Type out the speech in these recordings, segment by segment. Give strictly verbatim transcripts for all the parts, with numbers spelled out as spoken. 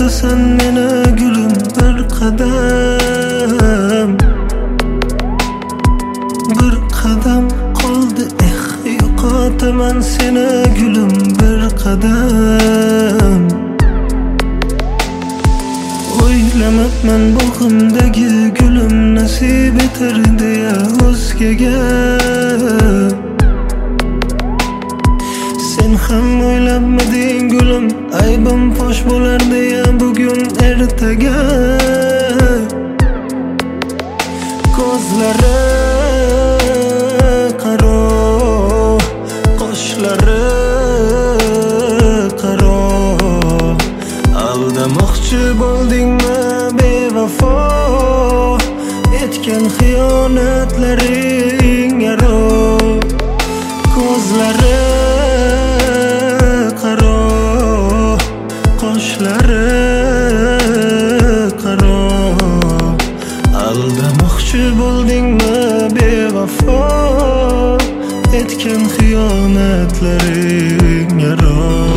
to'xtasan meni gulum bir qadam, bir qadam qoldi eh yo'qotaman seni gulum bir qadam. O'ylamabman bog'imdagi gulim nasib etar deya o'zgaga. Sen ham o'ylabmiding gulim aybim fosh bo'lar deya bugun ertaga. Ko'zlari qaro, qoshlari qaro, aldamoqchi bo'ldingmi bevafo, etgan xiyonatlaring yaro. Ko'zlari qaro, qoshlari qaro, aldamoqchi bo'ldingmi bevafo, etgan xiyonatlaring yaro.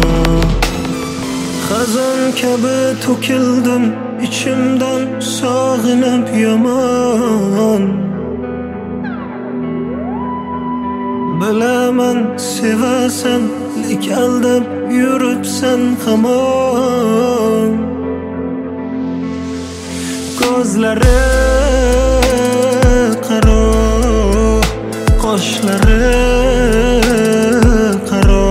Xazon kabi to'kildim ichimdan sog'inib yomon. Bilaman sevasan lek aldab yuribsan hamon. Ko'zlari qaro, qoshlari qaro,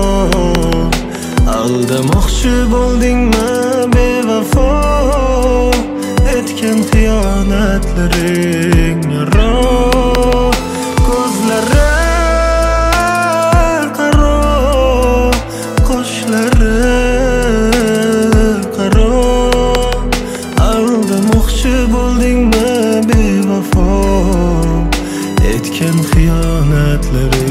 aldamoqchi bo'ldingmi bevafo, etgan xiyonatlaring yaro. Ko'zlari qaro, qoshlari qaro, aldamoqchi bo'ldingmi bevafo, etgan xiyonatlaring